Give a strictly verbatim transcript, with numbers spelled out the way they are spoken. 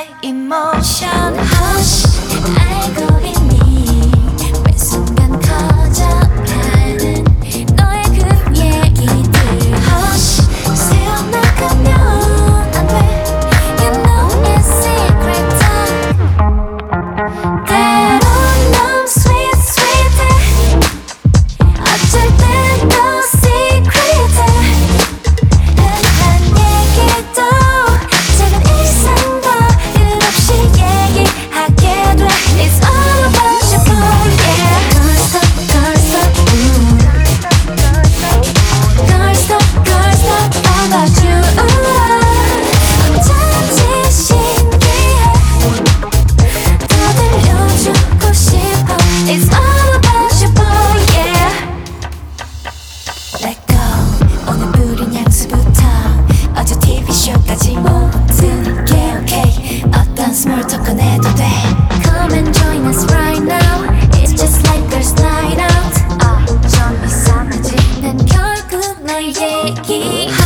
my emotion. Hush, 알고 있니? 매 순간 커져가는 너의 그 얘기들. Hush, 새어나가면 안 돼. You know it's secret time. 때론 너무 sweet sweet해. 어쩔 땐 더 secret해. 흔한 얘기도 작은 일상도 끝없이 얘기하게 돼. It's all about you, boy, yeah. Girls talk, girls talk, ooh. Girls talk, girls talk about you. 어쩐지 신기해. 더 들려주고 싶어. It's all about you, boy, yeah. Let go. 오늘부린 향수부터 어제 티비쇼까지 모든 게 okay. 어떤 small talk 꺼내도 돼. Come and join us right now. It's just like girls night out. 아, 좀 이상하지? 난 결국 널 얘기